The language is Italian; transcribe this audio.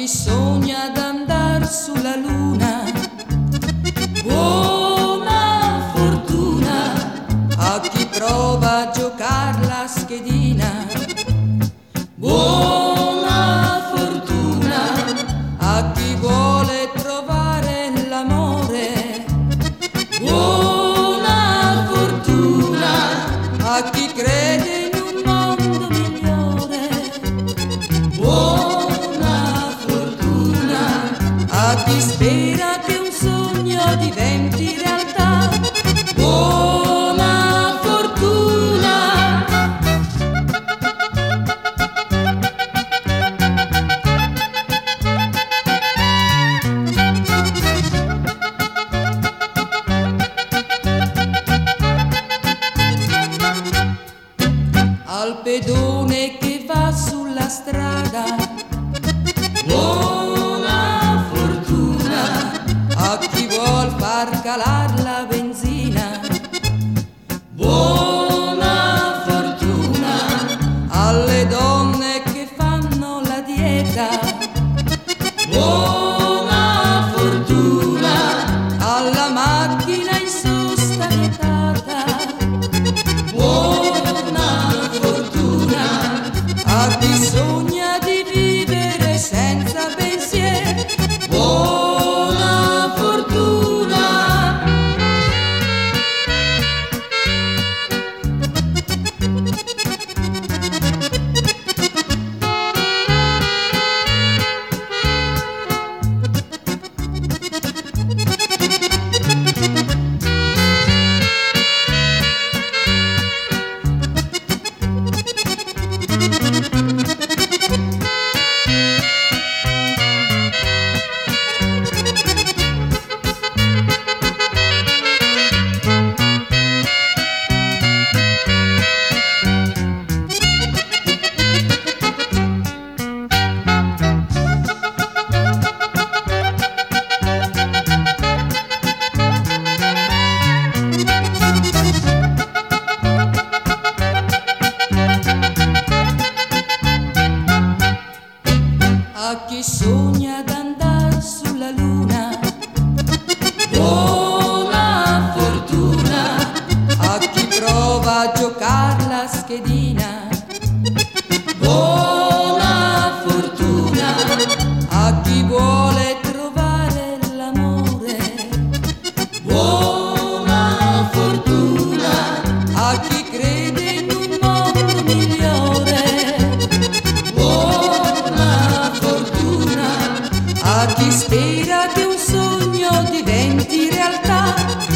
chi sogna d'andar sulla luna, buona fortuna. A chi prova a giocar la schedina, buona fortuna. A chi vuole trovare l'amore, buona fortuna. A chi crede in un mondo migliore, buona fortuna. A chi spera che un sogno diventi realtà, buona fortuna. Al pedone che va sulla strada, buona fortuna. A chi vuol far calar la benzina, buona fortuna. Alle donne che fanno la dieta, buona fortuna. Alla macchina in sosta vietata, buona fortuna. A chi sogna di vivere senza pensieri, buona fortuna. A chi sogna d'andar sulla luna, buona fortuna. A chi prova a giocar la schedina, buona fortuna. A chi vuole trovare l'amore, buona fortuna. A chi crede in un mondo migliore, a chi spera che un sogno diventi realtà,